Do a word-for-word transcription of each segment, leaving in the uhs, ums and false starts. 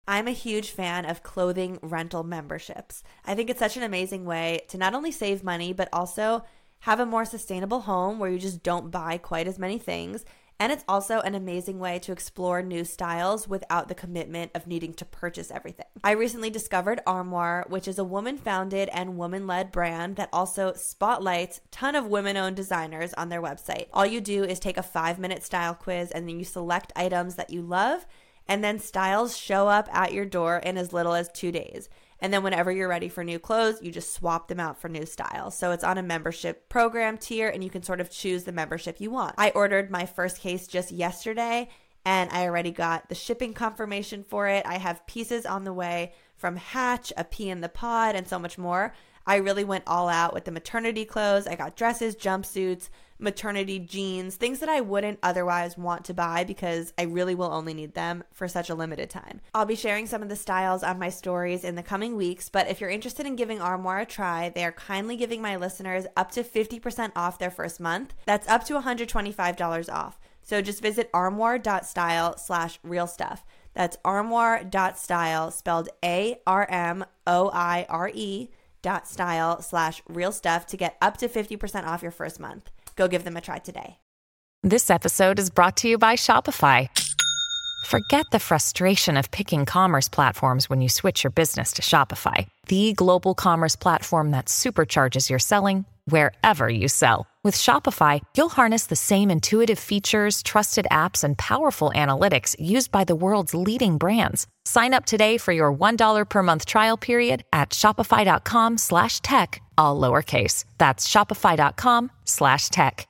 I'm a huge fan of clothing rental memberships. I think it's such an amazing way to not only save money, but also have a more sustainable home where you just don't buy quite as many things. And it's also an amazing way to explore new styles without the commitment of needing to purchase everything. I recently discovered Armoire, which is a woman-founded and woman-led brand that also spotlights a ton of women-owned designers on their website. All you do is take a five-minute style quiz, and then you select items that you love, and then styles show up at your door in as little as two days. And then whenever you're ready for new clothes, you just swap them out for new styles. So it's on a membership program tier, and you can sort of choose the membership you want. I ordered my first case just yesterday, and I already got the shipping confirmation for it. I have pieces on the way from Hatch, a pea in the pod, and so much more. I really went all out with the maternity clothes. I got dresses, jumpsuits, maternity jeans, things that I wouldn't otherwise want to buy because I really will only need them for such a limited time. I'll be sharing some of the styles on my stories in the coming weeks, but if you're interested in giving Armoire a try, they are kindly giving my listeners up to fifty percent off their first month. That's up to one hundred twenty-five dollars off. So just visit armoire.style slash real stuff. That's armoire.style, spelled A R M O I R E dot style slash real stuff to get up to fifty percent off your first month. Go give them a try today. This episode is brought to you by Shopify. Forget the frustration of picking commerce platforms when you switch your business to Shopify, the global commerce platform that supercharges your selling wherever you sell. With Shopify, you'll harness the same intuitive features, trusted apps, and powerful analytics used by the world's leading brands. Sign up today for your one dollar per month trial period at shopify.com slash tech, all lowercase. That's shopify.com slash tech.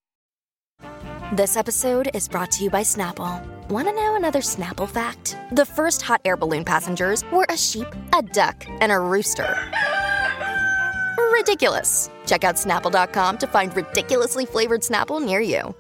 This episode is brought to you by Snapple. Want to know another Snapple fact? The first hot air balloon passengers were a sheep, a duck, and a rooster. Ridiculous. Check out Snapple dot com to find ridiculously flavored Snapple near you.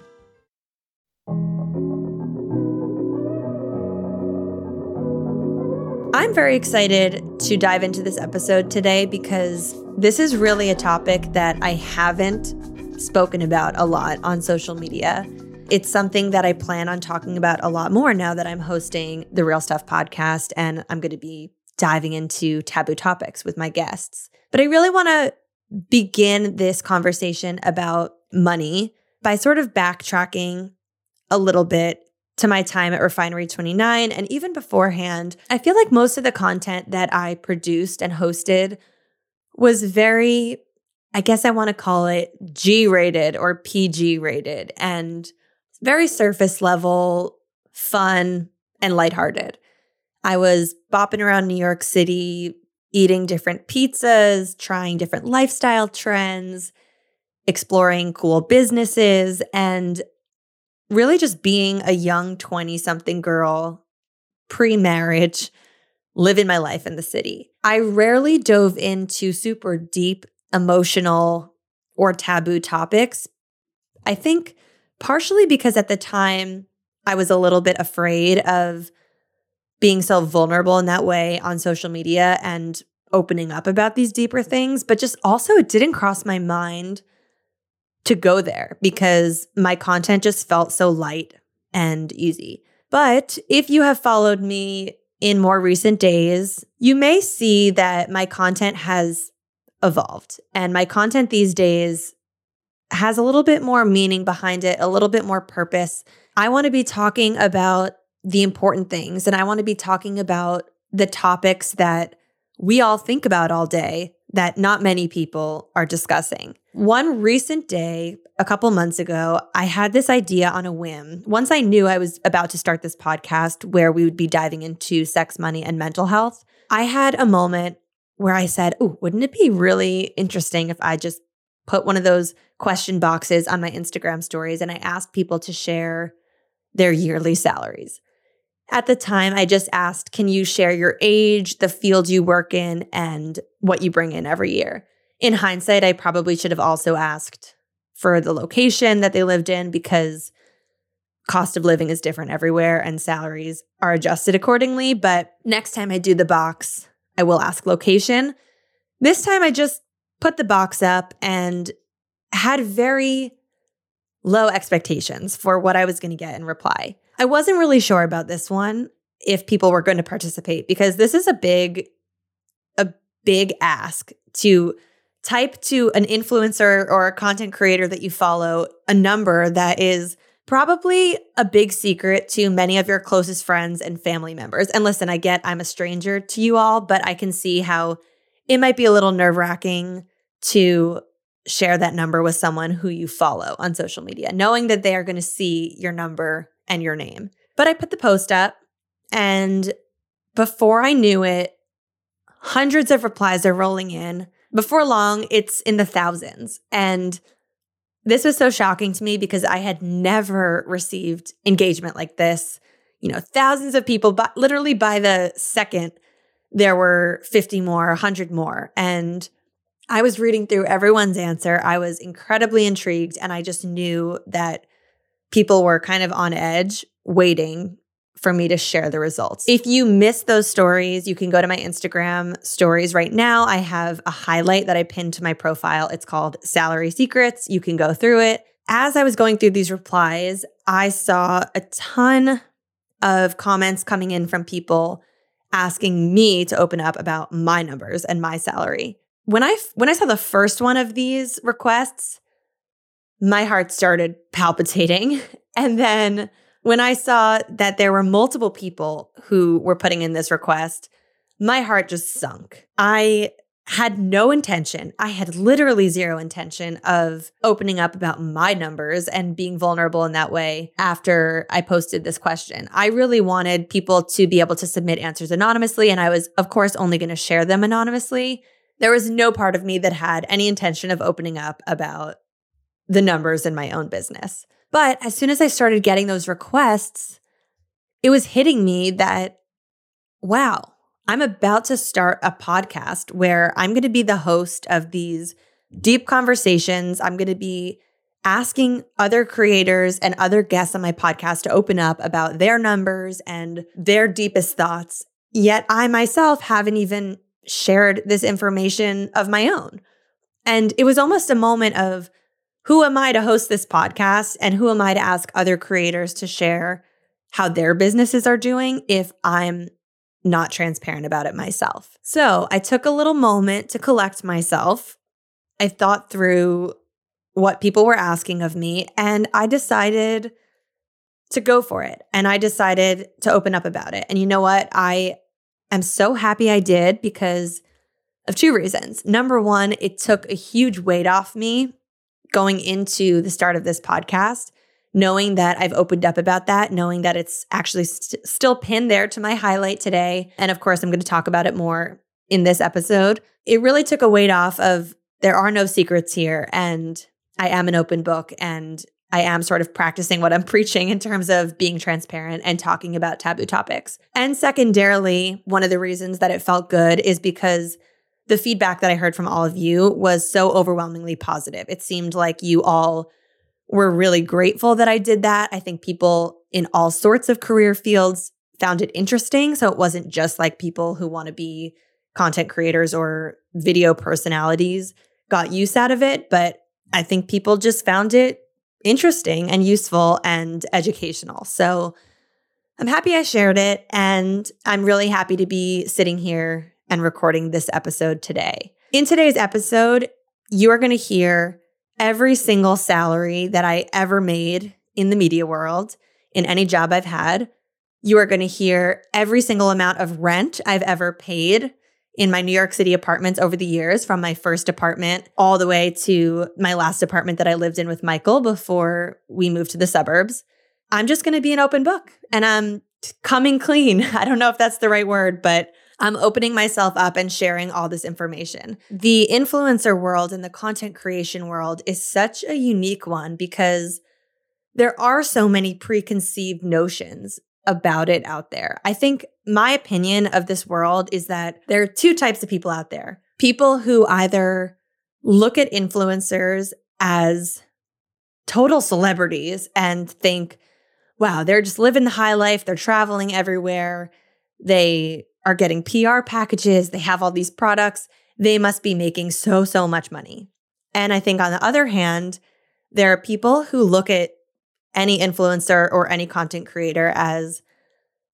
I'm very excited to dive into this episode today because this is really a topic that I haven't spoken about a lot on social media. It's something that I plan on talking about a lot more now that I'm hosting the Real Stuff podcast, and I'm going to be diving into taboo topics with my guests. But I really want to begin this conversation about money by sort of backtracking a little bit to my time at Refinery twenty-nine. And even beforehand, I feel like most of the content that I produced and hosted was very, I guess I want to call it G-rated or P G-rated, and very surface level, fun, and lighthearted. I was bopping around New York City, eating different pizzas, trying different lifestyle trends, exploring cool businesses, and really just being a young twenty-something girl, pre-marriage, living my life in the city. I rarely dove into super deep, emotional, or taboo topics. I think partially because at the time, I was a little bit afraid of being so vulnerable in that way on social media and opening up about these deeper things, but just also it didn't cross my mind to go there because my content just felt so light and easy. But if you have followed me in more recent days, you may see that my content has evolved, and my content these days has a little bit more meaning behind it, a little bit more purpose. I want to be talking about the important things, and I want to be talking about the topics that we all think about all day that not many people are discussing. One recent day, a couple months ago, I had this idea on a whim. Once I knew I was about to start this podcast where we would be diving into sex, money, and mental health, I had a moment where I said, oh, wouldn't it be really interesting if I just put one of those question boxes on my Instagram stories and I asked people to share their yearly salaries. At the time, I just asked, can you share your age, the field you work in, and what you bring in every year? In hindsight, I probably should have also asked for the location that they lived in because cost of living is different everywhere and salaries are adjusted accordingly. But next time I do the box, I will ask location. This time I just put the box up and had very low expectations for what I was going to get in reply. I wasn't really sure about this one. if people were going to participate, because this is a big, a big ask to type to an influencer or a content creator that you follow a number that is probably a big secret to many of your closest friends and family members. And listen, I get I'm a stranger to you all, but I can see how it might be a little nerve-wracking to share that number with someone who you follow on social media, knowing that they are going to see your number and your name. But I put the post up, and before I knew it, hundreds of replies are rolling in. Before long, it's in the thousands. And this was so shocking to me because I had never received engagement like this. You know, thousands of people, but literally by the second, there were fifty more, one hundred more. And I was reading through everyone's answer. I was incredibly intrigued, and I just knew that people were kind of on edge waiting for me to share the results. If you missed those stories, you can go to my Instagram stories right now. I have a highlight that I pinned to my profile. It's called Salary Secrets. You can go through it. As I was going through these replies, I saw a ton of comments coming in from people asking me to open up about my numbers and my salary. When I when I saw the first one of these requests, my heart started palpitating. And then when I saw that there were multiple people who were putting in this request, my heart just sunk. I had no intention. I had literally zero intention of opening up about my numbers and being vulnerable in that way after I posted this question. I really wanted people to be able to submit answers anonymously, and I was, of course, only going to share them anonymously. There was no part of me that had any intention of opening up about the numbers in my own business. But as soon as I started getting those requests, it was hitting me that, wow, I'm about to start a podcast where I'm going to be the host of these deep conversations. I'm going to be asking other creators and other guests on my podcast to open up about their numbers and their deepest thoughts. Yet I myself haven't even shared this information of my own. And it was almost a moment of, who am I to host this podcast? And who am I to ask other creators to share how their businesses are doing if I'm not transparent about it myself? So I took a little moment to collect myself. I thought through what people were asking of me, and I decided to go for it. And I decided to open up about it. And you know what? I am so happy I did because of two reasons. Number one, it took a huge weight off me going into the start of this podcast, knowing that I've opened up about that, knowing that it's actually st- still pinned there to my highlight today. And of course, I'm going to talk about it more in this episode. It really took a weight off of there are no secrets here, and I am an open book, and I am sort of practicing what I'm preaching in terms of being transparent and talking about taboo topics. And secondarily, one of the reasons that it felt good is because the feedback that I heard from all of you was so overwhelmingly positive. It seemed like you all were really grateful that I did that. I think people in all sorts of career fields found it interesting. So it wasn't just like people who want to be content creators or video personalities got use out of it, but I think people just found it interesting and useful and educational. So I'm happy I shared it, and I'm really happy to be sitting here and recording this episode today. In today's episode, you are going to hear every single salary that I ever made in the media world, in any job I've had. You are going to hear every single amount of rent I've ever paid in my New York City apartments over the years, from my first apartment all the way to my last apartment that I lived in with Michael before we moved to the suburbs. I'm just going to be an open book, and I'm coming clean. I don't know if that's the right word, but I'm opening myself up and sharing all this information. The influencer world and the content creation world is such a unique one because there are so many preconceived notions about it out there. I think my opinion of this world is that there are two types of people out there. People who either look at influencers as total celebrities and think, wow, they're just living the high life. They're traveling everywhere. They are getting P R packages. They have all these products. They must be making so, so much money. And I think on the other hand, there are people who look at any influencer or any content creator as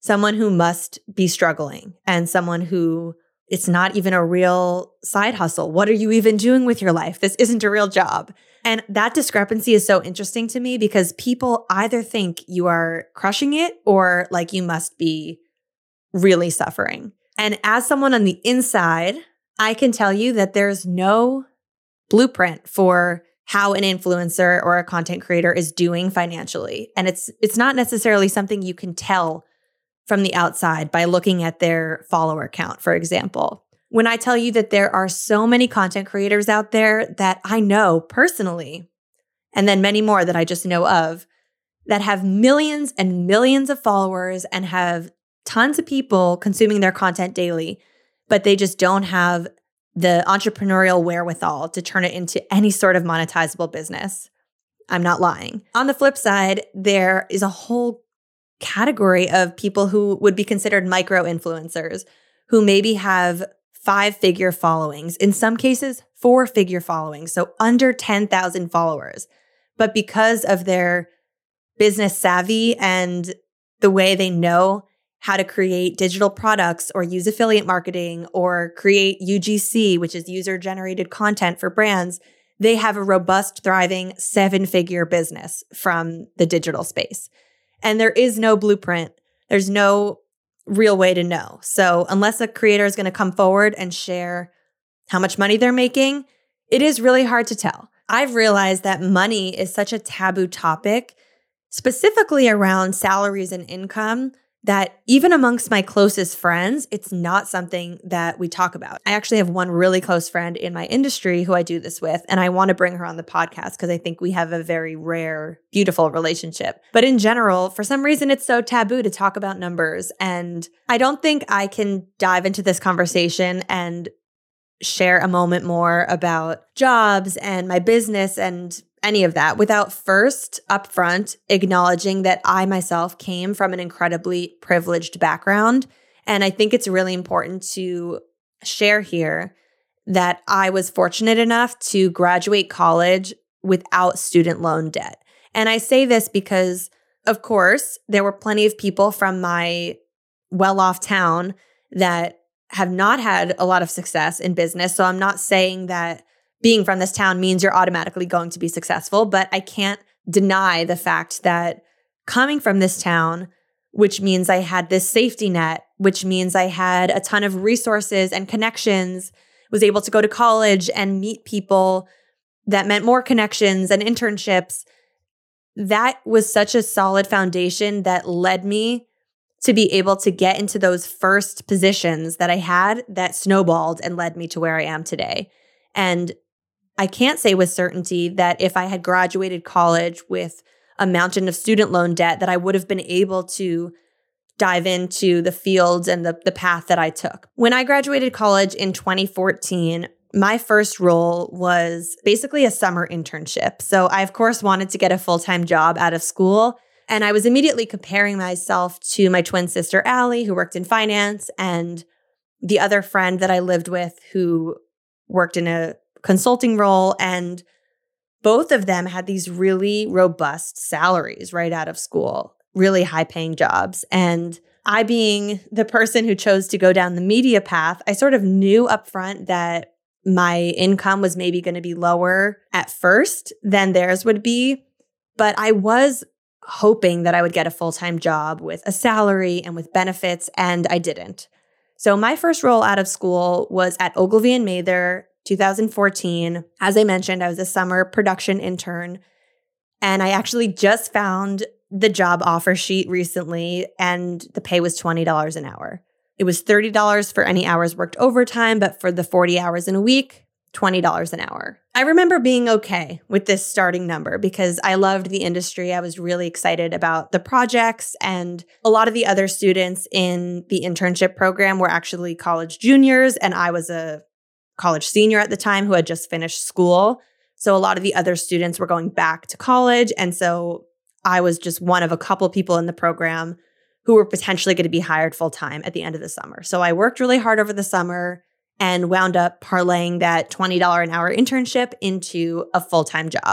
someone who must be struggling and someone who it's not even a real side hustle. What are you even doing with your life? This isn't a real job. And that discrepancy is so interesting to me because people either think you are crushing it or like you must be really suffering. And as someone on the inside, I can tell you that there's no blueprint for how an influencer or a content creator is doing financially. And it's it's not necessarily something you can tell from the outside by looking at their follower count, for example. When I tell you that there are so many content creators out there that I know personally, and then many more that I just know of, that have millions and millions of followers and have tons of people consuming their content daily, but they just don't have the entrepreneurial wherewithal to turn it into any sort of monetizable business. I'm not lying. On the flip side, there is a whole category of people who would be considered micro-influencers who maybe have five-figure followings, in some cases, four-figure followings, so under ten thousand followers. But because of their business savvy and the way they know how to create digital products or use affiliate marketing or create U G C, which is user-generated content for brands, they have a robust, thriving seven-figure business from the digital space. And there is no blueprint. There's no real way to know. So unless a creator is going to come forward and share how much money they're making, it is really hard to tell. I've realized that money is such a taboo topic, specifically around salaries and income, that even amongst my closest friends, it's not something that we talk about. I actually have one really close friend in my industry who I do this with, and I want to bring her on the podcast because I think we have a very rare, beautiful relationship. But in general, for some reason, it's so taboo to talk about numbers. And I don't think I can dive into this conversation and share a moment more about jobs and my business and any of that without first upfront acknowledging that I myself came from an incredibly privileged background. And I think it's really important to share here that I was fortunate enough to graduate college without student loan debt. And I say this because, of course, there were plenty of people from my well-off town that have not had a lot of success in business. So I'm not saying that being from this town means you're automatically going to be successful, but I can't deny the fact that coming from this town, which means I had this safety net, which means I had a ton of resources and connections, was able to go to college and meet people that meant more connections and internships. That was such a solid foundation that led me to be able to get into those first positions that I had that snowballed and led me to where I am today. And I can't say with certainty that if I had graduated college with a mountain of student loan debt, that I would have been able to dive into the fields and the, the path that I took. When I graduated college in twenty fourteen, my first role was basically a summer internship. So I, of course, wanted to get a full-time job out of school. And I was immediately comparing myself to my twin sister, Allie, who worked in finance, and the other friend that I lived with who worked in a consulting role. And both of them had these really robust salaries right out of school, really high-paying jobs. And I, being the person who chose to go down the media path, I sort of knew upfront that my income was maybe going to be lower at first than theirs would be. But I was hoping that I would get a full-time job with a salary and with benefits, and I didn't. So my first role out of school was at Ogilvy and Mather, two thousand fourteen. As I mentioned, I was a summer production intern, and I actually just found the job offer sheet recently, and the pay was twenty dollars an hour. It was thirty dollars for any hours worked overtime, but for the forty hours in a week, twenty dollars an hour. I remember being okay with this starting number because I loved the industry. I was really excited about the projects, and a lot of the other students in the internship program were actually college juniors, and I was a college senior at the time who had just finished school. So a lot of the other students were going back to college, and so I was just one of a couple people in the program who were potentially going to be hired full-time at the end of the summer. So I worked really hard over the summer and wound up parlaying that twenty dollars an hour internship into a full-time job.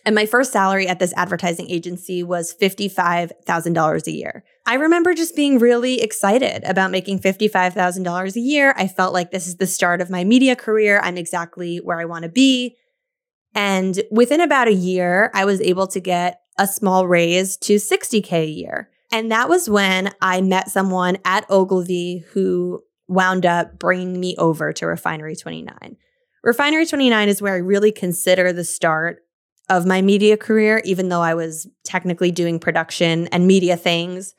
And my first salary at this advertising agency was fifty-five thousand dollars a year. I remember just being really excited about making fifty-five thousand dollars a year. I felt like this is the start of my media career. I'm exactly where I want to be. And within about a year, I was able to get a small raise to sixty K a year. And that was when I met someone at Ogilvy who wound up bringing me over to Refinery twenty-nine. Refinery twenty-nine is where I really consider the start of my media career, even though I was technically doing production and media things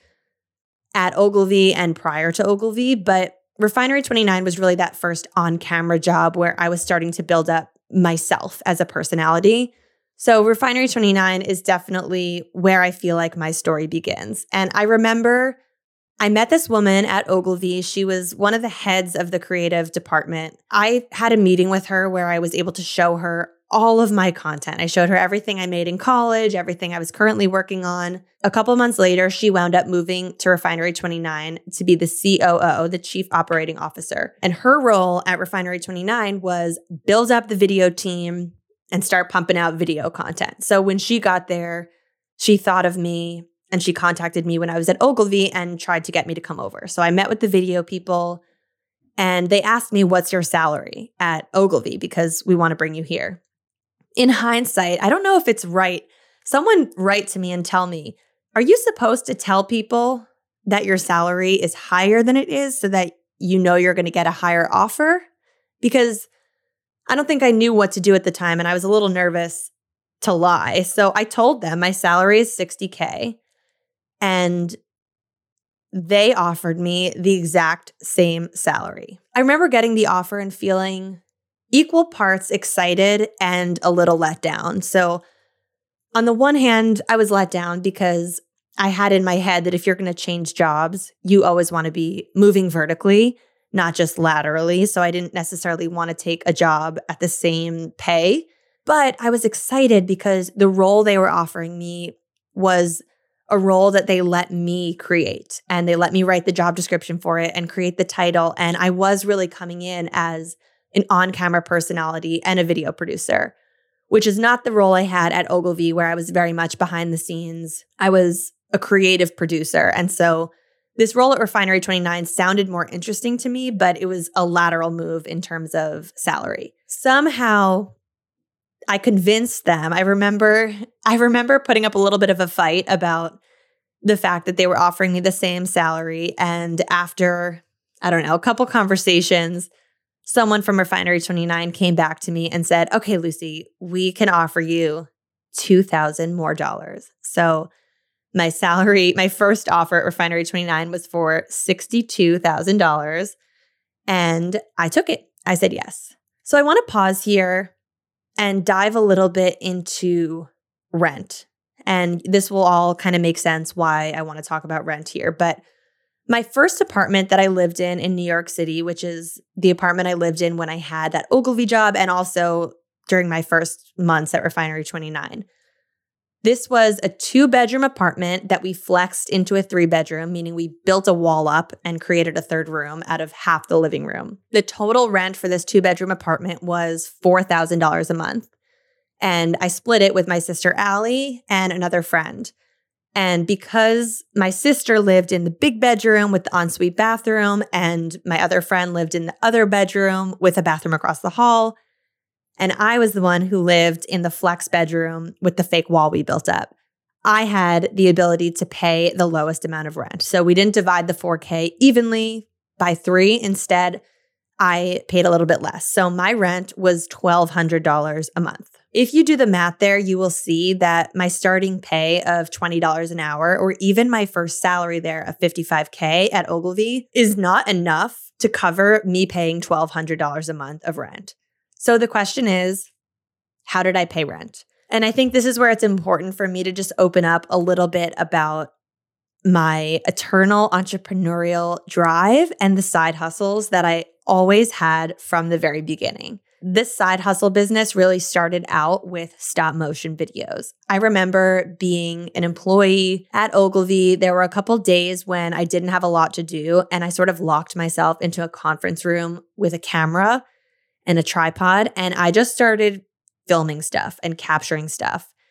at Ogilvy and prior to Ogilvy. But Refinery twenty-nine was really that first on-camera job where I was starting to build up myself as a personality. So Refinery twenty-nine is definitely where I feel like my story begins. And I remember I met this woman at Ogilvy. She was one of the heads of the creative department. I had a meeting with her where I was able to show her all of my content. I showed her everything I made in college, everything I was currently working on. A couple months later, she wound up moving to Refinery twenty-nine to be the C O O, the Chief Operating Officer. And her role at Refinery twenty-nine was build up the video team and start pumping out video content. So when she got there, she thought of me and she contacted me when I was at Ogilvy and tried to get me to come over. So I met with the video people and they asked me, what's your salary at Ogilvy? Because we want to bring you here. In hindsight, I don't know if it's right. Someone write to me and tell me, are you supposed to tell people that your salary is higher than it is so that you know you're going to get a higher offer? Because I don't think I knew what to do at the time and I was a little nervous to lie. So I told them my salary is sixty K and they offered me the exact same salary. I remember getting the offer and feeling equal parts excited and a little let down. So on the one hand, I was let down because I had in my head that if you're going to change jobs, you always want to be moving vertically, not just laterally. So I didn't necessarily want to take a job at the same pay. But I was excited because the role they were offering me was a role that they let me create. And they let me write the job description for it and create the title. And I was really coming in as an on-camera personality and a video producer, which is not the role I had at Ogilvy, where I was very much behind the scenes. I was a creative producer. And so this role at Refinery twenty-nine sounded more interesting to me, but it was a lateral move in terms of salary. Somehow I convinced them. I remember, I remember putting up a little bit of a fight about the fact that they were offering me the same salary. And after, I don't know, a couple conversations, someone from Refinery twenty-nine came back to me and said, okay, Lucy, we can offer you two thousand dollars more dollars. So my salary, my first offer at Refinery twenty-nine was for sixty-two thousand dollars. And I took it. I said yes. So I want to pause here and dive a little bit into rent. And this will all kind of make sense why I want to talk about rent here. But my first apartment that I lived in in New York City, which is the apartment I lived in when I had that Ogilvy job and also during my first months at Refinery twenty-nine. This was a two-bedroom apartment that we flexed into a three-bedroom, meaning we built a wall up and created a third room out of half the living room. The total rent for this two-bedroom apartment was four thousand dollars a month. And I split it with my sister Allie and another friend. And because my sister lived in the big bedroom with the ensuite bathroom and my other friend lived in the other bedroom with a bathroom across the hall, and I was the one who lived in the flex bedroom with the fake wall we built up, I had the ability to pay the lowest amount of rent. So we didn't divide the four K evenly by three. Instead, I paid a little bit less. So my rent was twelve hundred dollars a month. If you do the math there, you will see that my starting pay of twenty dollars an hour, or even my first salary there of fifty-five K at Ogilvy, is not enough to cover me paying twelve hundred dollars a month of rent. So the question is, how did I pay rent? And I think this is where it's important for me to just open up a little bit about my eternal entrepreneurial drive and the side hustles that I always had from the very beginning. This side hustle business really started out with stop motion videos. I remember being an employee at Ogilvy. There were a couple days when I didn't have a lot to do, and I sort of locked myself into a conference room with a camera and a tripod, and I just started filming stuff and capturing stuff.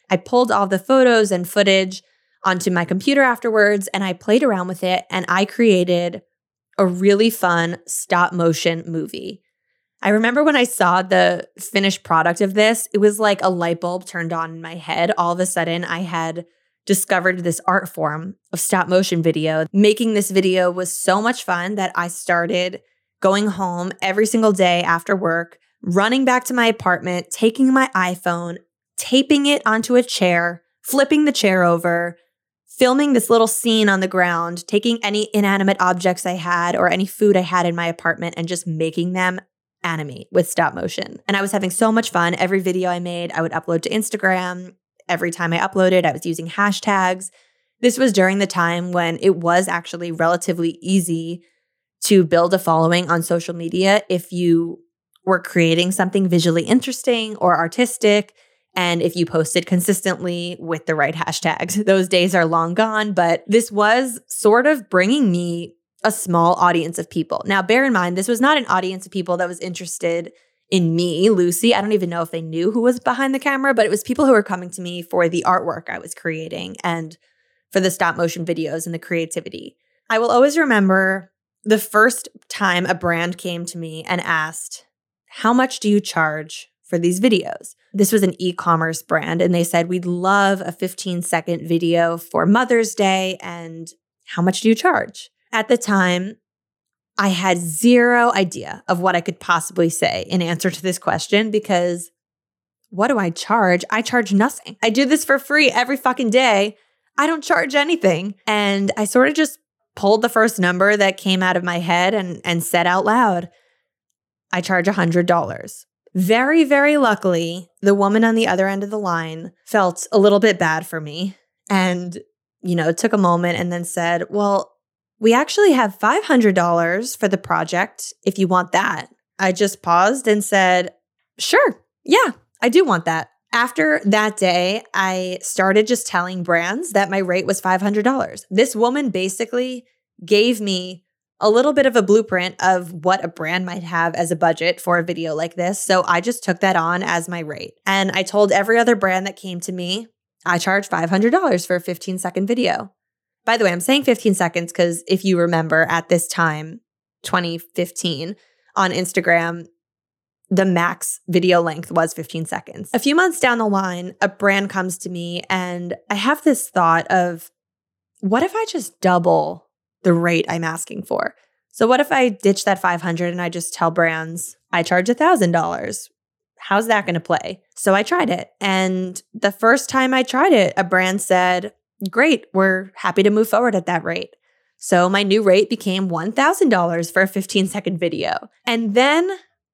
I pulled all the photos and footage onto my computer afterwards, and I played around with it, and I created a really fun stop motion movie. I remember when I saw the finished product of this, it was like a light bulb turned on in my head. All of a sudden, I had discovered this art form of stop motion video. Making this video was so much fun that I started going home every single day after work, running back to my apartment, taking my iPhone, taping it onto a chair, flipping the chair over, filming this little scene on the ground, taking any inanimate objects I had or any food I had in my apartment and just making them animate with stop motion. And I was having so much fun. Every video I made, I would upload to Instagram. Every time I uploaded, I was using hashtags. This was during the time when it was actually relatively easy to build a following on social media if you were creating something visually interesting or artistic, and if you posted consistently with the right hashtags. Those days are long gone, but this was sort of bringing me a small audience of people. Now, bear in mind, this was not an audience of people that was interested in me, Lucy. I don't even know if they knew who was behind the camera, but it was people who were coming to me for the artwork I was creating and for the stop motion videos and the creativity. I will always remember the first time a brand came to me and asked, "How much do you charge for these videos?" This was an e-commerce brand, and they said, "We'd love a fifteen second video for Mother's Day, and how much do you charge?" At the time, I had zero idea of what I could possibly say in answer to this question, because what do I charge? I charge nothing. I do this for free every fucking day. I don't charge anything. And I sort of just pulled the first number that came out of my head and, and said out loud, I charge one hundred dollars. Very, very luckily, the woman on the other end of the line felt a little bit bad for me and, you know, took a moment and then said, "Well, we actually have five hundred dollars for the project if you want that." I just paused and said, "Sure, yeah, I do want that." After that day, I started just telling brands that my rate was five hundred dollars. This woman basically gave me a little bit of a blueprint of what a brand might have as a budget for a video like this. So I just took that on as my rate. And I told every other brand that came to me, I charge five hundred dollars for a fifteen second video. By the way, I'm saying fifteen seconds because if you remember at this time, twenty fifteen, on Instagram, the max video length was fifteen seconds. A few months down the line, a brand comes to me and I have this thought of, what if I just double the rate I'm asking for? So what if I ditch that five hundred dollars and I just tell brands, I charge one thousand dollars? How's that going to play? So I tried it. And the first time I tried it, a brand said, "Great, we're happy to move forward at that rate." So my new rate became one thousand dollars for a fifteen second video. And then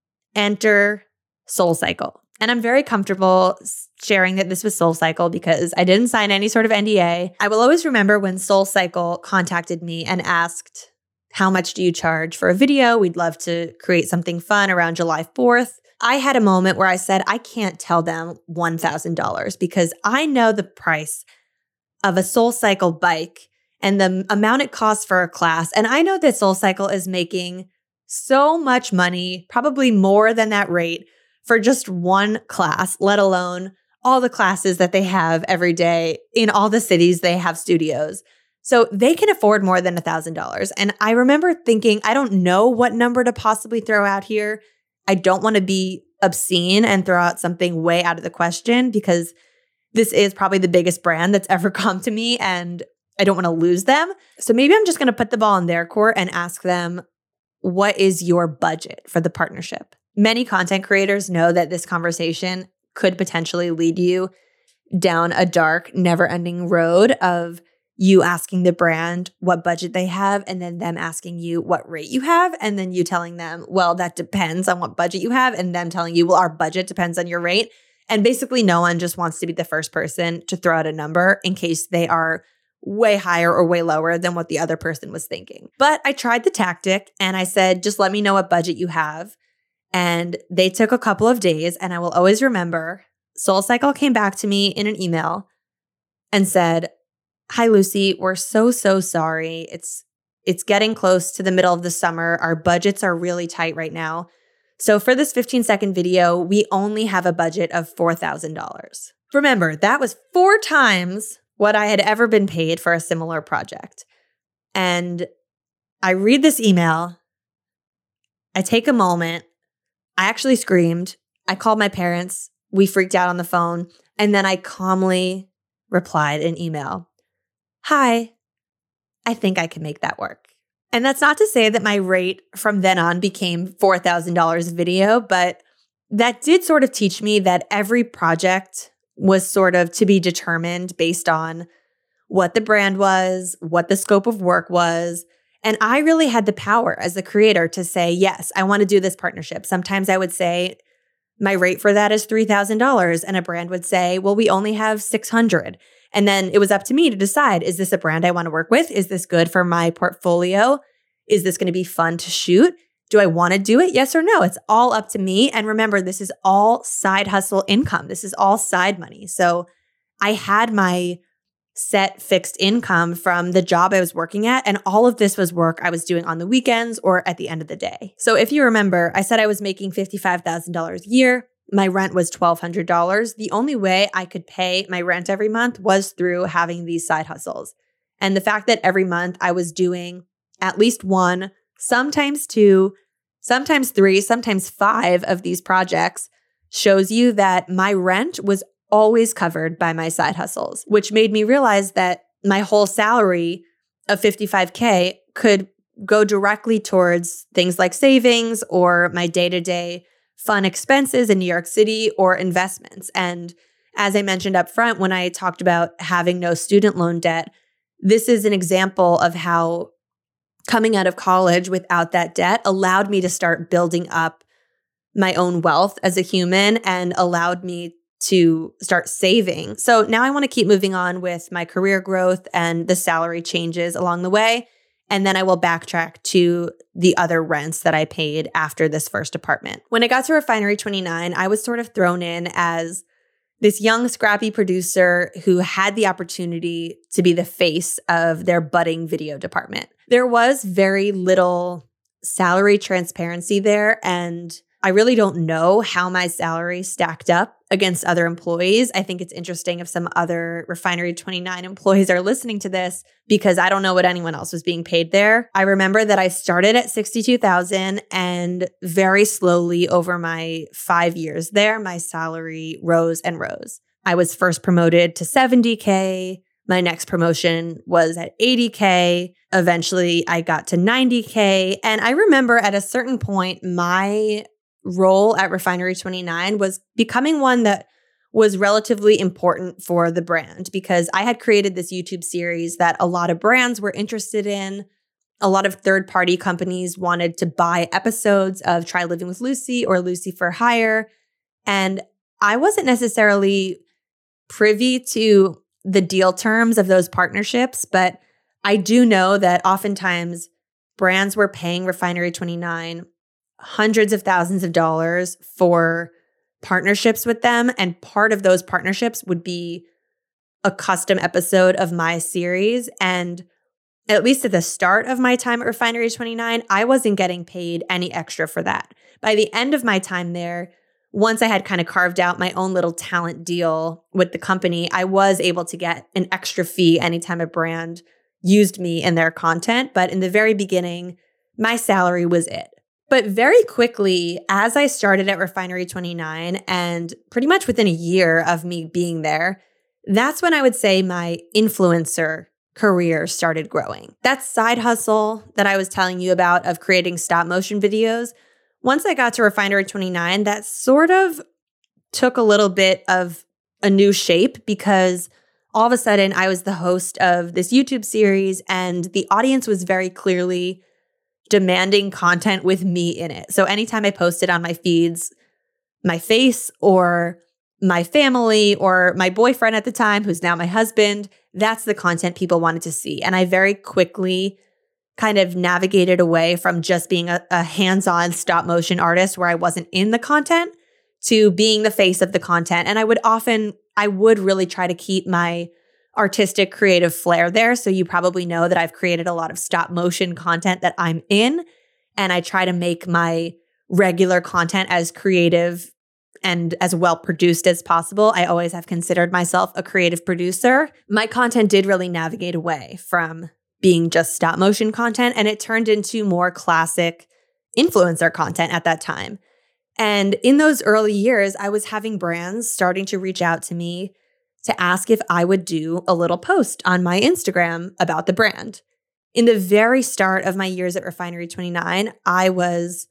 enter SoulCycle. And I'm very comfortable sharing that this was SoulCycle because I didn't sign any sort of N D A. I will always remember when SoulCycle contacted me and asked, "How much do you charge for a video? We'd love to create something fun around July fourth. I had a moment where I said, I can't tell them one thousand dollars because I know the price of a SoulCycle bike and the amount it costs for a class. And I know that SoulCycle is making so much money, probably more than that rate, for just one class, let alone all the classes that they have every day in all the cities they have studios. So they can afford more than one thousand dollars. And I remember thinking, I don't know what number to possibly throw out here. I don't want to be obscene and throw out something way out of the question because this is probably the biggest brand that's ever come to me and I don't want to lose them. So maybe I'm just going to put the ball in their court and ask them, what is your budget for the partnership? Many content creators know that this conversation could potentially lead you down a dark, never-ending road of you asking the brand what budget they have and then them asking you what rate you have and then you telling them, well, that depends on what budget you have, and them telling you, well, our budget depends on your rate. And basically no one just wants to be the first person to throw out a number in case they are way higher or way lower than what the other person was thinking. But I tried the tactic and I said, just let me know what budget you have. And they took a couple of days, and I will always remember SoulCycle came back to me in an email and said, "Hi, Lucy, we're so, so sorry. It's it's getting close to the middle of the summer. Our budgets are really tight right now. So for this fifteen second video, we only have a budget of four thousand dollars. Remember, that was four times what I had ever been paid for a similar project. And I read this email. I take a moment. I actually screamed. I called my parents. We freaked out on the phone. And then I calmly replied in email, "Hi, I think I can make that work." And that's not to say that my rate from then on became four thousand dollars a video, but that did sort of teach me that every project was sort of to be determined based on what the brand was, what the scope of work was. And I really had the power as the creator to say, yes, I want to do this partnership. Sometimes I would say, my rate for that is three thousand dollars. And a brand would say, well, we only have six hundred dollars. And then it was up to me to decide, is this a brand I want to work with? Is this good for my portfolio? Is this going to be fun to shoot? Do I want to do it? Yes or no? It's all up to me. And remember, this is all side hustle income. This is all side money. So I had my set fixed income from the job I was working at. And all of this was work I was doing on the weekends or at the end of the day. So if you remember, I said I was making fifty-five thousand dollars a year. My rent was twelve hundred dollars. The only way I could pay my rent every month was through having these side hustles. And the fact that every month I was doing at least one, sometimes two, sometimes three, sometimes five of these projects shows you that my rent was always covered by my side hustles, which made me realize that my whole salary of fifty-five K could go directly towards things like savings or my day-to-day fun expenses in New York City or investments. And as I mentioned up front, when I talked about having no student loan debt, this is an example of how coming out of college without that debt allowed me to start building up my own wealth as a human and allowed me to start saving. So now I want to keep moving on with my career growth and the salary changes along the way. And then I will backtrack to the other rents that I paid after this first apartment. When I got to Refinery twenty-nine, I was sort of thrown in as this young, scrappy producer who had the opportunity to be the face of their budding video department. There was very little salary transparency there, and I really don't know how my salary stacked up against other employees. I think it's interesting if some other Refinery twenty-nine employees are listening to this, because I don't know what anyone else was being paid there. I remember that I started at sixty-two thousand dollars, and very slowly over my five years there, my salary rose and rose. I was first promoted to seventy K. My next promotion was at eighty K. Eventually, I got to ninety K. And I remember at a certain point, my role at Refinery twenty-nine was becoming one that was relatively important for the brand, because I had created this YouTube series that a lot of brands were interested in. A lot of third-party companies wanted to buy episodes of Try Living with Lucy or Lucy for Hire. And I wasn't necessarily privy to the deal terms of those partnerships, but I do know that oftentimes brands were paying Refinery twenty-nine hundreds of thousands of dollars for partnerships with them. And part of those partnerships would be a custom episode of my series. And at least at the start of my time at Refinery twenty-nine, I wasn't getting paid any extra for that. By the end of my time there, once I had kind of carved out my own little talent deal with the company, I was able to get an extra fee anytime a brand used me in their content. But in the very beginning, my salary was it. But very quickly, as I started at Refinery twenty-nine, and pretty much within a year of me being there, that's when I would say my influencer career started growing. That side hustle that I was telling you about of creating stop motion videos, once I got to Refinery twenty-nine, that sort of took a little bit of a new shape, because all of a sudden I was the host of this YouTube series and the audience was very clearly demanding content with me in it. So anytime I posted on my feeds my face or my family or my boyfriend at the time, who's now my husband, that's the content people wanted to see. And I very quickly kind of navigated away from just being a, a hands-on stop motion artist where I wasn't in the content to being the face of the content. And I would often, I would really try to keep my artistic creative flair there. So you probably know that I've created a lot of stop motion content that I'm in, and I try to make my regular content as creative and as well produced as possible. I always have considered myself a creative producer. My content did really navigate away from being just stop motion content, and it turned into more classic influencer content at that time. And in those early years, I was having brands starting to reach out to me to ask if I would do a little post on my Instagram about the brand. In the very start of my years at Refinery twenty-nine, I was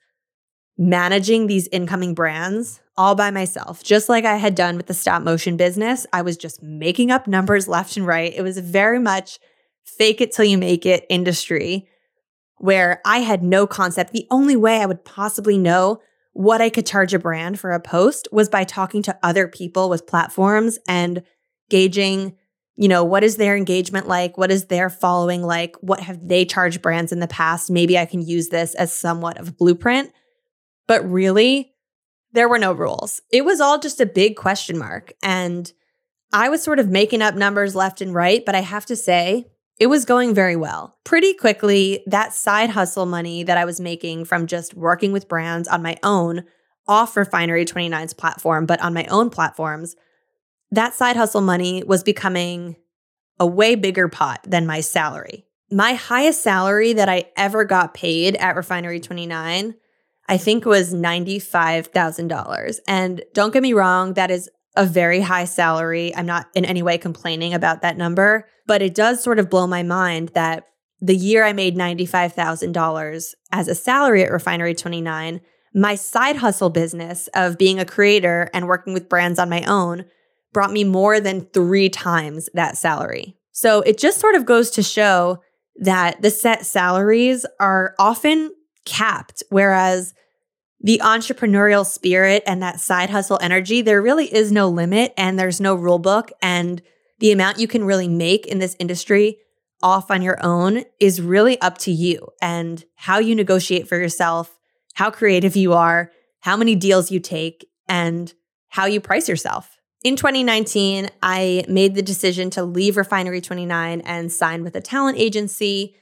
managing these incoming brands all by myself, just like I had done with the stop motion business. I was just making up numbers left and right. It was very much fake it till you make it industry where I had no concept. The only way I would possibly know what I could charge a brand for a post was by talking to other people with platforms and gauging, you know, what is their engagement like? What is their following like? What have they charged brands in the past? Maybe I can use this as somewhat of a blueprint. But really, there were no rules. It was all just a big question mark. And I was sort of making up numbers left and right, but I have to say, it was going very well. Pretty quickly, that side hustle money that I was making from just working with brands on my own, off Refinery twenty-nine's platform, but on my own platforms, that side hustle money was becoming a way bigger pot than my salary. My highest salary that I ever got paid at Refinery twenty-nine, I think, was ninety-five thousand dollars. And don't get me wrong, that is a very high salary. I'm not in any way complaining about that number, but it does sort of blow my mind that the year I made ninety-five thousand dollars as a salary at Refinery twenty-nine, my side hustle business of being a creator and working with brands on my own brought me more than three times that salary. So it just sort of goes to show that the set salaries are often capped, whereas the entrepreneurial spirit and that side hustle energy, there really is no limit and there's no rule book. And the amount you can really make in this industry off on your own is really up to you and how you negotiate for yourself, how creative you are, how many deals you take, and how you price yourself. In twenty nineteen, I made the decision to leave Refinery twenty-nine and sign with a talent agency.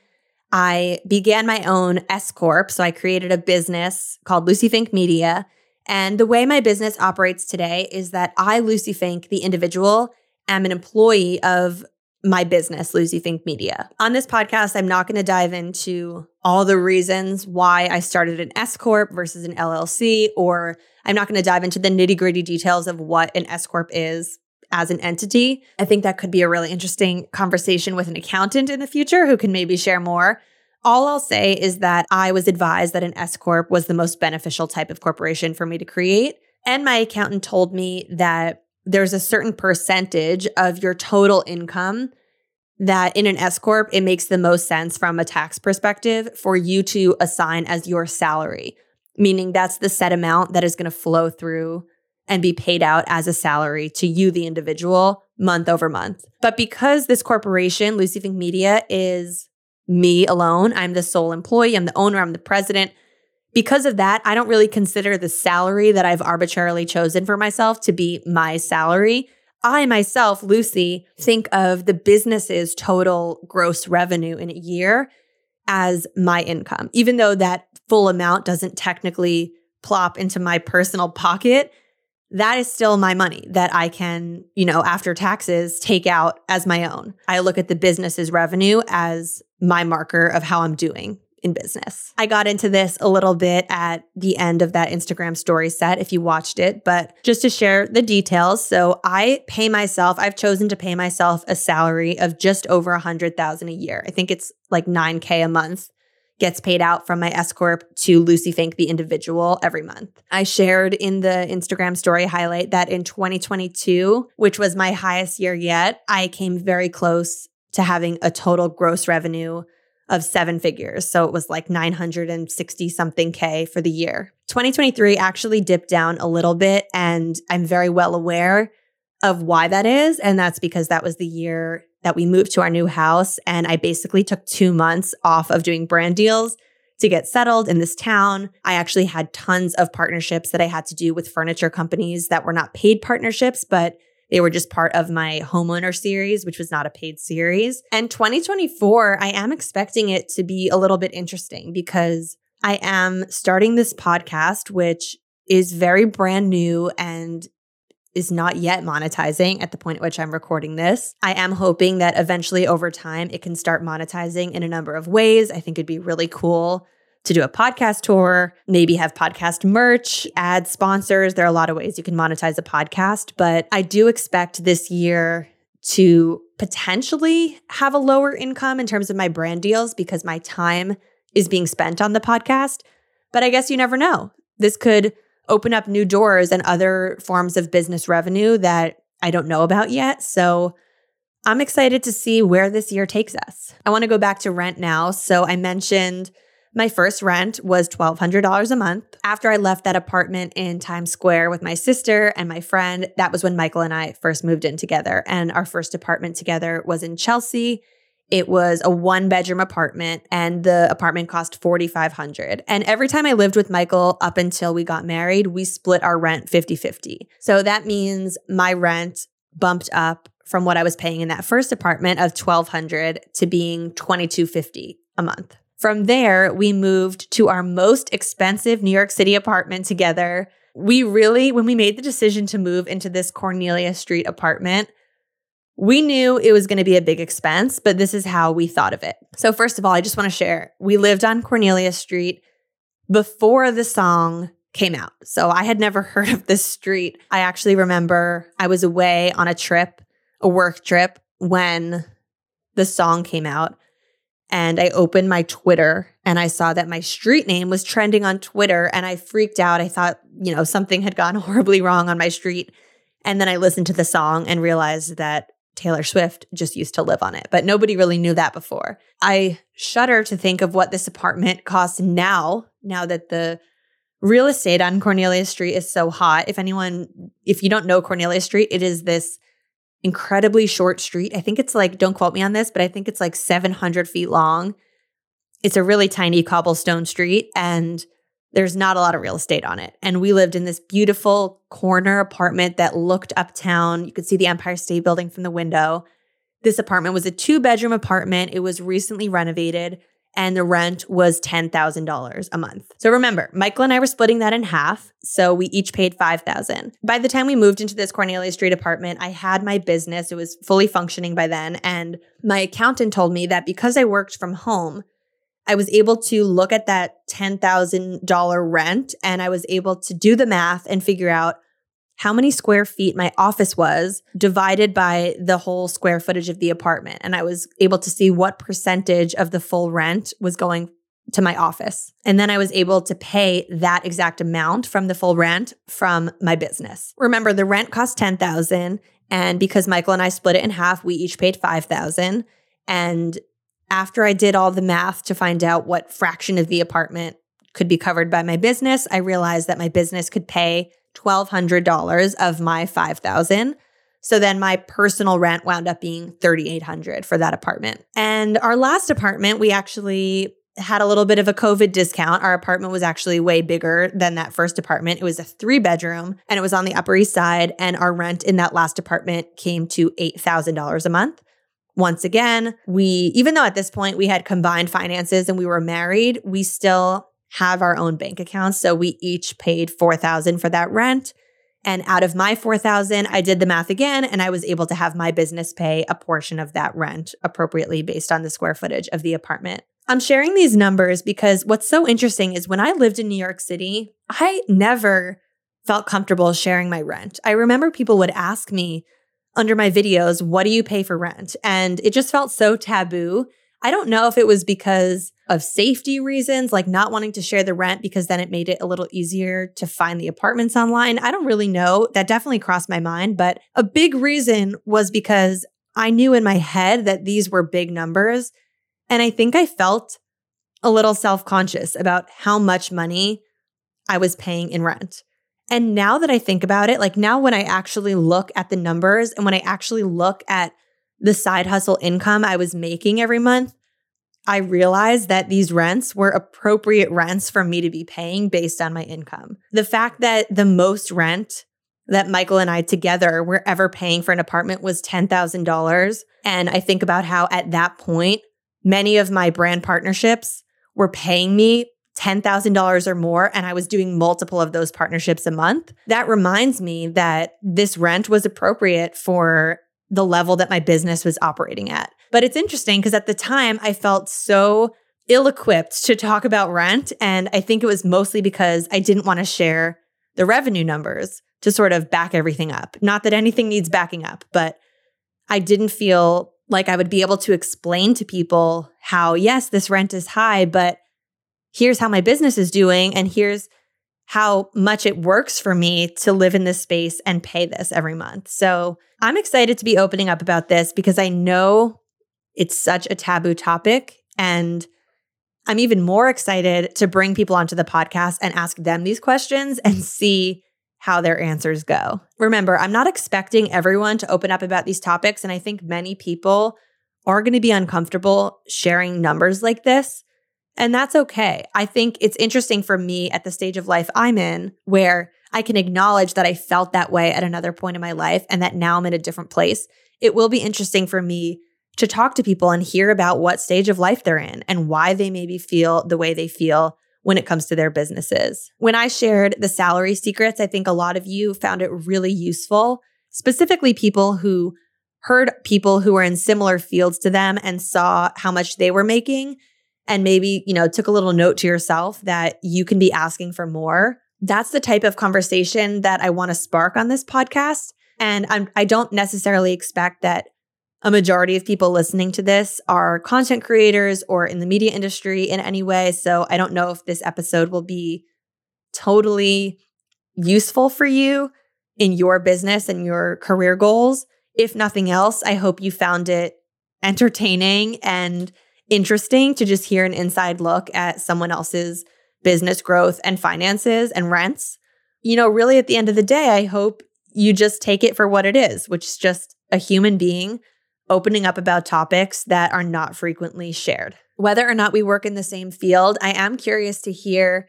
I began my own S Corp, so I created a business called Lucy Fink Media. And the way my business operates today is that I, Lucy Fink, the individual, am an employee of my business, Lucy Fink Media. On this podcast, I'm not going to dive into all the reasons why I started an S Corp versus an L L C, or I'm not going to dive into the nitty-gritty details of what an S Corp is as an entity. I think that could be a really interesting conversation with an accountant in the future who can maybe share more. All I'll say is that I was advised that an S Corp was the most beneficial type of corporation for me to create. And my accountant told me that there's a certain percentage of your total income that in an S Corp, it makes the most sense from a tax perspective for you to assign as your salary, meaning that's the set amount that is going to flow through and be paid out as a salary to you, the individual, month over month. But because this corporation, Lucy Fink Media, is me alone, I'm the sole employee, I'm the owner, I'm the president. Because of that, I don't really consider the salary that I've arbitrarily chosen for myself to be my salary. I myself, Lucy, think of the business's total gross revenue in a year as my income, even though that full amount doesn't technically plop into my personal pocket. That is still my money that I can, you know, after taxes, take out as my own. I look at the business's revenue as my marker of how I'm doing in business. I got into this a little bit at the end of that Instagram story set, if you watched it, but just to share the details. So I pay myself, I've chosen to pay myself a salary of just over one hundred thousand dollars a year. I think it's like nine K a month gets paid out from my S Corp to Lucy Fink, the individual, every month. I shared in the Instagram story highlight that in twenty twenty-two, which was my highest year yet, I came very close to having a total gross revenue of seven figures. So it was like nine hundred sixty something K for the year. twenty twenty-three actually dipped down a little bit, and I'm very well aware of why that is. And that's because that was the year that we moved to our new house. And I basically took two months off of doing brand deals to get settled in this town. I actually had tons of partnerships that I had to do with furniture companies that were not paid partnerships, but they were just part of my homeowner series, which was not a paid series. And twenty twenty-four, I am expecting it to be a little bit interesting because I am starting this podcast, which is very brand new and is not yet monetizing at the point at which I'm recording this. I am hoping that eventually over time it can start monetizing in a number of ways. I think it'd be really cool to do a podcast tour, maybe have podcast merch, ad sponsors. There are a lot of ways you can monetize a podcast, but I do expect this year to potentially have a lower income in terms of my brand deals because my time is being spent on the podcast. But I guess you never know. This could open up new doors and other forms of business revenue that I don't know about yet. So I'm excited to see where this year takes us. I want to go back to rent now. So I mentioned my first rent was twelve hundred dollars a month. After I left that apartment in Times Square with my sister and my friend, that was when Michael and I first moved in together. And our first apartment together was in Chelsea. It was a one bedroom apartment and the apartment cost four thousand five hundred dollars. And every time I lived with Michael up until we got married, we split our rent fifty-fifty. So that means my rent bumped up from what I was paying in that first apartment of twelve hundred dollars to being twenty-two fifty a month. From there, we moved to our most expensive New York City apartment together. We really, when we made the decision to move into this Cornelia Street apartment, we knew it was going to be a big expense, but this is how we thought of it. So first of all, I just want to share, we lived on Cornelia Street before the song came out. So I had never heard of this street. I actually remember I was away on a trip, a work trip, when the song came out. And I opened my Twitter and I saw that my street name was trending on Twitter and I freaked out. I thought, you know, something had gone horribly wrong on my street. And then I listened to the song and realized that Taylor Swift just used to live on it, but nobody really knew that before. I shudder to think of what this apartment costs now, now that the real estate on Cornelia Street is so hot. If anyone, if you don't know Cornelia Street, it is this incredibly short street. I think it's like, don't quote me on this, but I think it's like seven hundred feet long. It's a really tiny cobblestone street and there's not a lot of real estate on it. And we lived in this beautiful corner apartment that looked uptown. You could see the Empire State Building from the window. This apartment was a two bedroom apartment. It was recently renovated and the rent was ten thousand dollars a month. So remember, Michael and I were splitting that in half. So we each paid five thousand dollars. By the time we moved into this Cornelia Street apartment, I had my business. It was fully functioning by then. And my accountant told me that because I worked from home, I was able to look at that ten thousand dollars rent and I was able to do the math and figure out how many square feet my office was divided by the whole square footage of the apartment. And I was able to see what percentage of the full rent was going to my office. And then I was able to pay that exact amount from the full rent from my business. Remember, the rent cost ten thousand dollars. And because Michael and I split it in half, we each paid five thousand dollars. And after I did all the math to find out what fraction of the apartment could be covered by my business, I realized that my business could pay twelve hundred dollars of my five thousand dollars. So then my personal rent wound up being thirty-eight hundred dollars for that apartment. And our last apartment, we actually had a little bit of a COVID discount. Our apartment was actually way bigger than that first apartment. It was a three bedroom and it was on the Upper East Side. And our rent in that last apartment came to eight thousand dollars a month. Once again, we, even though at this point we had combined finances and we were married, we still have our own bank accounts. So we each paid four thousand dollars for that rent. And out of my four thousand dollars, I did the math again and I was able to have my business pay a portion of that rent appropriately based on the square footage of the apartment. I'm sharing these numbers because what's so interesting is when I lived in New York City, I never felt comfortable sharing my rent. I remember people would ask me under my videos, what do you pay for rent? And it just felt so taboo. I don't know if it was because of safety reasons, like not wanting to share the rent because then it made it a little easier to find the apartments online. I don't really know. That definitely crossed my mind. But a big reason was because I knew in my head that these were big numbers. And I think I felt a little self-conscious about how much money I was paying in rent. And now that I think about it, like now when I actually look at the numbers and when I actually look at the side hustle income I was making every month, I realized that these rents were appropriate rents for me to be paying based on my income. The fact that the most rent that Michael and I together were ever paying for an apartment was ten thousand dollars. And I think about how at that point, many of my brand partnerships were paying me ten thousand dollars or more, and I was doing multiple of those partnerships a month, that reminds me that this rent was appropriate for the level that my business was operating at. But it's interesting because at the time I felt so ill-equipped to talk about rent. And I think it was mostly because I didn't want to share the revenue numbers to sort of back everything up. Not that anything needs backing up, but I didn't feel like I would be able to explain to people how, yes, this rent is high, but here's how my business is doing. And here's how much it works for me to live in this space and pay this every month. So I'm excited to be opening up about this because I know it's such a taboo topic. And I'm even more excited to bring people onto the podcast and ask them these questions and see how their answers go. Remember, I'm not expecting everyone to open up about these topics. And I think many people are going to be uncomfortable sharing numbers like this. And that's okay. I think it's interesting for me at the stage of life I'm in where I can acknowledge that I felt that way at another point in my life and that now I'm in a different place. It will be interesting for me to talk to people and hear about what stage of life they're in and why they maybe feel the way they feel when it comes to their businesses. When I shared the salary secrets, I think a lot of you found it really useful, specifically people who heard people who were in similar fields to them and saw how much they were making and maybe, you know, took a little note to yourself that you can be asking for more. That's the type of conversation that I want to spark on this podcast. And I'm, I don't necessarily expect that a majority of people listening to this are content creators or in the media industry in any way. So I don't know if this episode will be totally useful for you in your business and your career goals. If nothing else, I hope you found it entertaining and interesting to just hear an inside look at someone else's business growth and finances and rents. You know, really at the end of the day, I hope you just take it for what it is, which is just a human being opening up about topics that are not frequently shared. Whether or not we work in the same field, I am curious to hear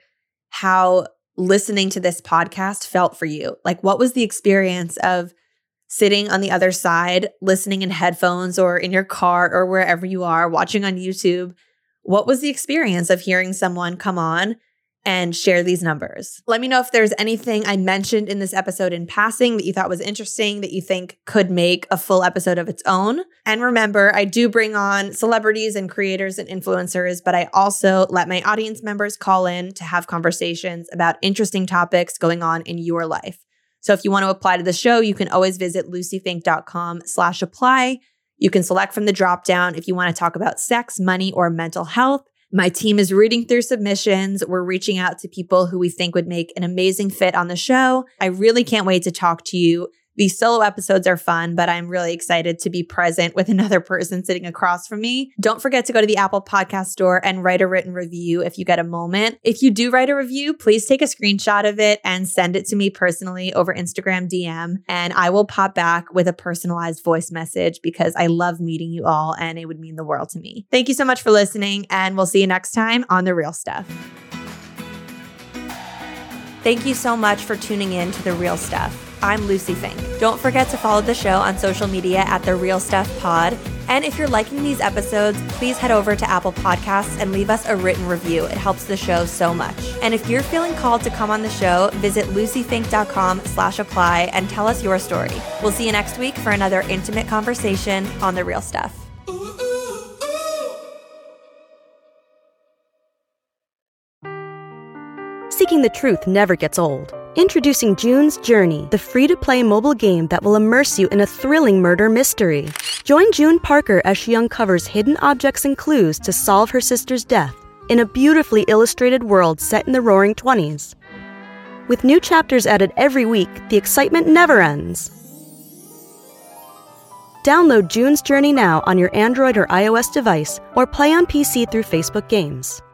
how listening to this podcast felt for you. Like, what was the experience of sitting on the other side, listening in headphones or in your car or wherever you are, watching on YouTube? What was the experience of hearing someone come on and share these numbers? Let me know if there's anything I mentioned in this episode in passing that you thought was interesting, that you think could make a full episode of its own. And remember, I do bring on celebrities and creators and influencers, but I also let my audience members call in to have conversations about interesting topics going on in your life. So if you want to apply to the show, you can always visit lucyfink.com slash apply. You can select from the dropdown if you want to talk about sex, money, or mental health. My team is reading through submissions. We're reaching out to people who we think would make an amazing fit on the show. I really can't wait to talk to you. These solo episodes are fun, but I'm really excited to be present with another person sitting across from me. Don't forget to go to the Apple Podcast Store and write a written review if you get a moment. If you do write a review, please take a screenshot of it and send it to me personally over Instagram D M, and I will pop back with a personalized voice message because I love meeting you all and it would mean the world to me. Thank you so much for listening, and we'll see you next time on The Real Stuff. Thank you so much for tuning in to The Real Stuff. I'm Lucy Fink. Don't forget to follow the show on social media at The Real Stuff Pod. And if you're liking these episodes, please head over to Apple Podcasts and leave us a written review. It helps the show so much. And if you're feeling called to come on the show, visit lucyfink.com slash apply and tell us your story. We'll see you next week for another intimate conversation on The Real Stuff. Seeking the truth never gets old. Introducing June's Journey, the free-to-play mobile game that will immerse you in a thrilling murder mystery. Join June Parker as she uncovers hidden objects and clues to solve her sister's death in a beautifully illustrated world set in the Roaring Twenties. With new chapters added every week, the excitement never ends. Download June's Journey now on your Android or iOS device, or play on P C through Facebook Games.